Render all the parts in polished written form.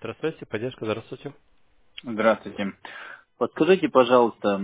Здравствуйте, поддержка, здравствуйте. Здравствуйте. Подскажите, пожалуйста,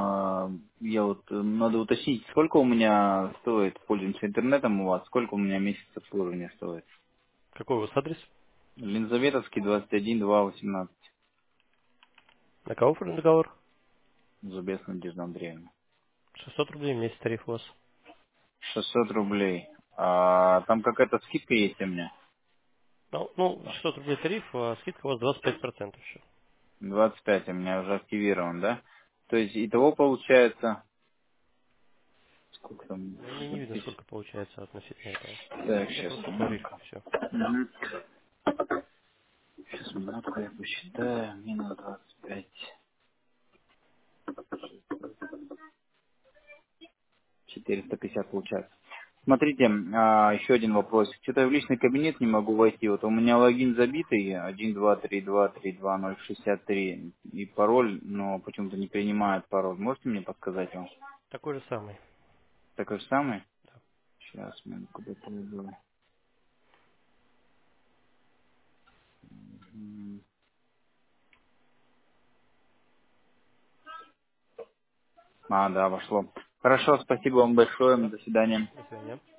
надо уточнить, сколько у меня стоит, пользуемся интернетом у вас, сколько у меня месяц обслуживания стоит? Какой у вас адрес? Лизаветовский, 21, 2, 18. На кого оформлен договор? Зубец Надежда Андреевна. 600 рублей в месяц тариф у вас. 600 рублей. А там какая-то скидка есть у меня? Ну, 600 рублей тариф, а скидка у вас 25% еще. 25 у меня уже активирован, да? То есть итого получается... Сколько там? Но мне не видно, сколько получается относительно этого. Так, Это сейчас, просто тариф, минутку. все. Сейчас, минутку, я посчитаю. Минус 25. 450 получается. Смотрите, еще один вопрос. Что-то я в личный кабинет не могу войти. Вот у меня логин забитый 1, 2, 3, 2, 3, 2, 0, 63 и пароль, но почему-то не принимает пароль. Можете мне подсказать его? Такой же самый. Такой же самый? Да. Сейчас, минутку, куда-то иду. М. Да, вошло. Хорошо, спасибо вам большое. До свидания. До свидания.